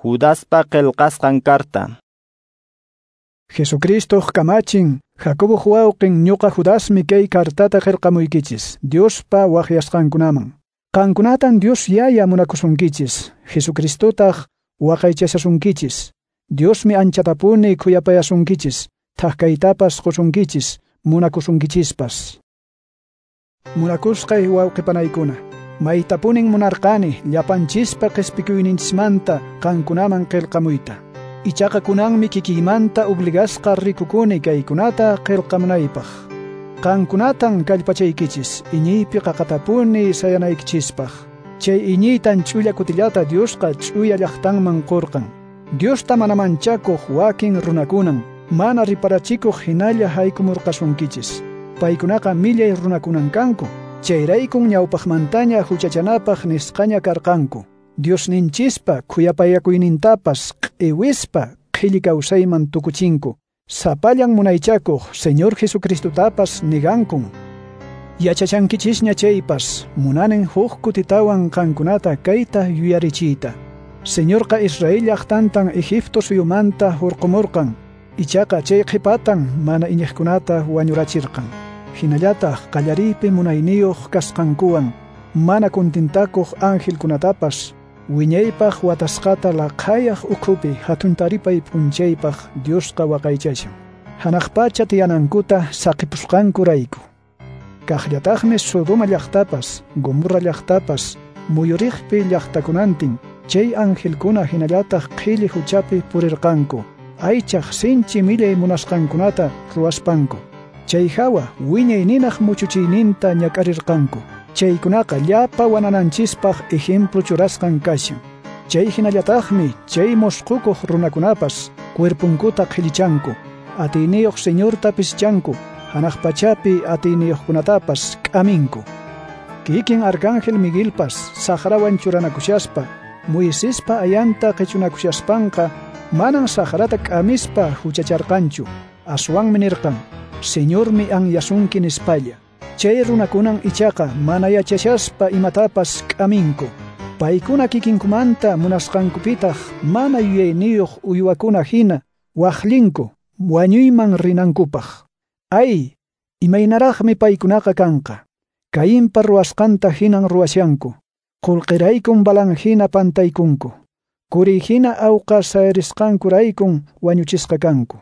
Judaspa qillqasqan karta. Jesucristo kamachin Jacobo huawqin ñuqa Judasmi kay kartata qillqamuykichis Diospa waqyasqankunaman. Qankunatan Dios yaya munakusunkichis, Jesucristotaq waqaychasunkichis. Diosmi anchatapuni kuyapayasunkichis, tahkaytapas qusunkichis, munakusunkichispas. Munakusqay wawqipanaykuna, maytapunin munarqani llapanchispa q'ispikuyninchismanta qankunaman qillqamuyta. Ichaqa kunanmi kikiymanta obligasqa rikukuni kaykunata qillqamunaypaq. Qankunatan kallpachaykichis, iñiypi qaqatapuni sayanaykichispaq. Chay iñiytan ch'ulla kutillata Diosqa ch'ulla llaqtanman qurqan. Diosta mana manchakuq wakin runakunan, mana riparachikuq hinalla haykumurqasunkichis. Paykunaqa millay runakunan kanku, chayraykun ñawpaqmantaña huchachanapaq nisqaña karqanku. Diosninchispa khuyapayakuynintapas q'iwispa qhilli kawsayman tukuchinku. Sapallan munaychakuq Señor Jesucristotapas nigankun. Yachachankichisña chaypas, munanin huk kutitawan qankunata kayta yuyarichiyta. Señorqa Israel llaqtantan Egipto suyumanta hurqumurqan, ichaqa chay qhipatan mana iñiqkunata wañurachirqan. Hinallataq qallariypi munayniyuq kasqankuwan, mana kuntintakuq angelkunatapas, wiñaypaq watasqata laqayaq ukhupi hatuntaripay p'unchaypaq Diosqa waqaychashan. Hanaqpacha tiyanankuta saqipusqankurayku. Kaqllataqmi Sodoma llaqtapas, Gomorra llaqtapas, muyuriqpi llaqtakunantin, chay angelkuna hinallataq qhilli huchapi purirqanku. Aychaq sinchi millay munasqankunata ruwaspanku. Chay hawa wiñay ninaq muchuchiyninta ñakarirqanku. Chaykunaqa llapa wanananchispaq ejemplo churasqan kashan. Chay hinallataqmi chay musqukuq runakunapas cuerpunkuta qhillichanku. Atiyniyuq Señortapis chanku, hanaq pachapi atiyniyuqkunatapas k'aminku. Kikin Arcángel Miguelpas saqrawan churanakushaspa, Moisespa ayanta qichunakushaspanqa manan saqrata k'amispa huchacharqanchu. Aswanmi nirqan, Señormi anyasunki nispalla. Chay runakunan ichaqa mana yachashaspa imatapas k'aminku. Paykuna kikinkumanta munasqankupitaq mana yuyayniyuq uywakuna hina waqllinku, wañuyman rinankupaq. Ay, imaynaraqmi paykunaqa kanqa. Cainpa ruwasqanta hinan ruwashanku. Qullqiraykun balan hina pantaykunku. Kuri hina awqa sayarisqankuraykun wañuchisqa kanku.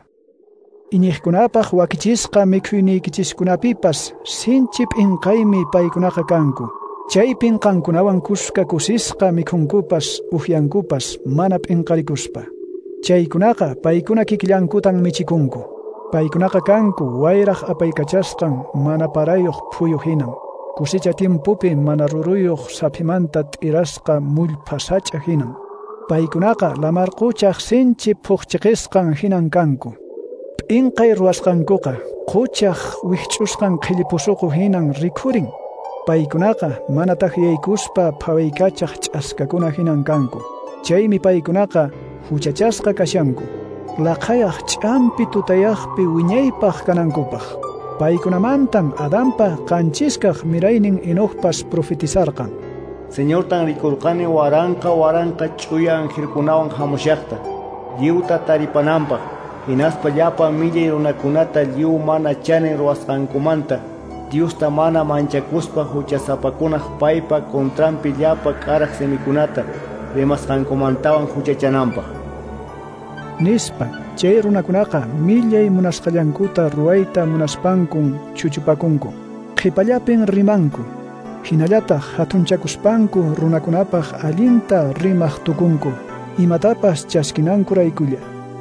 Iñiqkunapaq wakichisqa mikhuyniykichiskunapipas sinchi p'inqaymi paykunaqa kanku. Chay p'inqankunawan kuska kusisqa mikhunkupas ufiankupas mana p'inqarikuspa. Chaykunaqa paykuna kikillankutan michikunku. Paykunaqa kanku wayraq apaykachasqan mana parayuq phuyu hinan. Kusicha tiempupi mana ruruyuq sapimanta t'irasqa mullpha sach'a hinan. Paykunaqa lamarquchaq sinchi phuqchiqisqan hinan kanku. P'inqay ruwasqankuqa quchaq wikch'usqan qhillipusuqu hinan rikhurin. Paykunaqa manataq yaykuspa phawaykachaq ch'askakuna hinan kanku. Chaymi paykunaqa huchachasqa kashanku. Laqayaq ch'ampi tutayaqpi wiñaypaq kanankupaq. Paykunamantan Adanpa qanchiskaq miraynin Enoqpas profetizarqan. Señortan rikurqani waranqa ch'uya angelkunawan hamushaqta, lliwta taripananpaq. Hinaspa llapa millay runakunata lliw mana chanin ruwasqankumanta, Diosta mana manchakuspa huchasapakunaq paypa kontranpi llapa k'araq simikunata rimasqankumantawan huchachananpaq. Nispa, chay runakunaqa millay munasqallankuta ruwayta munaspankun chuchupakunku. Qhipallapin rimanku. Hinallataq hatunchakuspanku runakunapaq allinta rimaq tukunku. Imatapas chaskinankuraykulla.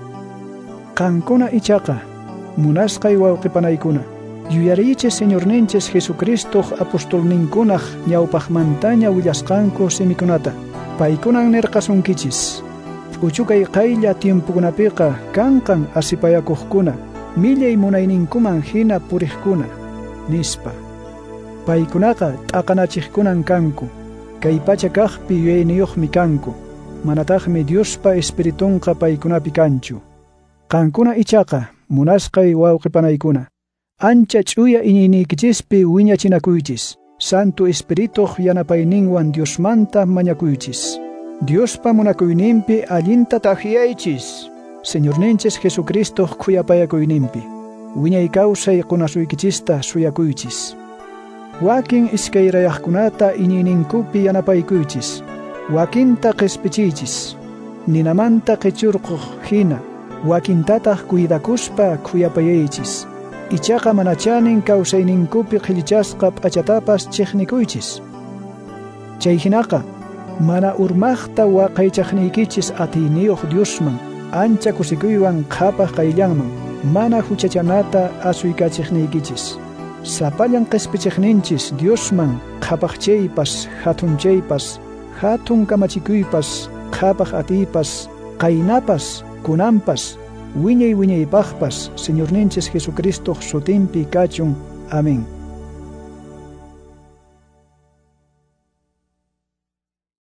Qankuna ichaqa, munasqay wawqipanaykuna, yuyariychis Señorninchis Jesucristo apostolninkunaq ñawpaqmantaña willasqanku simikunata. Paykunan nirqasunkichis. Uchukay qaylla tiempukunapiqa kanqan asipayakuqkuna, millay munayninkuman hina puriqkuna, nispa. Paykunaqa t'aqanachiqkunan kanku, kay pacha kaqpi yuyayniyuqmi kanku, manataqmi Diospa Espiritunqa paykunapi kanchu. Qankuna ichaqa munasqay wawqipanaykuna, ancha ch'uya iñiyniykichispi wiñachinakuychis, Santo Espirituq yanapayninwan Diosmanta mañakuychis. Diospa munakuyninpi allinta tajiaychis. Señorninchis Jesucristo kuyapayakuyninpi. Wiñay kawsay qunasuykichista suyakuychis. Wakin iskayrayaqkunata iñiyninkupi yanapaykuychis. Wakinta qespichichis. Ninamanta qechurquq hina. Wakintataq cuidakuspa kuyapayaychis. Ichaqa manachanin kawsayninkupi qhillichasqa p'achatapas chiqnikuychis. Chay hinaqa mana urmaqta waqaychaqniykichis atiyniyuq Diosman ancha kusikuywan qhapaq qayllanman mana huchachanata asuykachiqniykichis. Sapallan qespichiqninchis Diosman qhapaqchaypas hatunchaypas hatun kamachikuypas qhapaq atiypas qaynapas kunanpas wiñay wiñaypaqpas Señorninchis Jesucristo sutinpi kachun. Amén.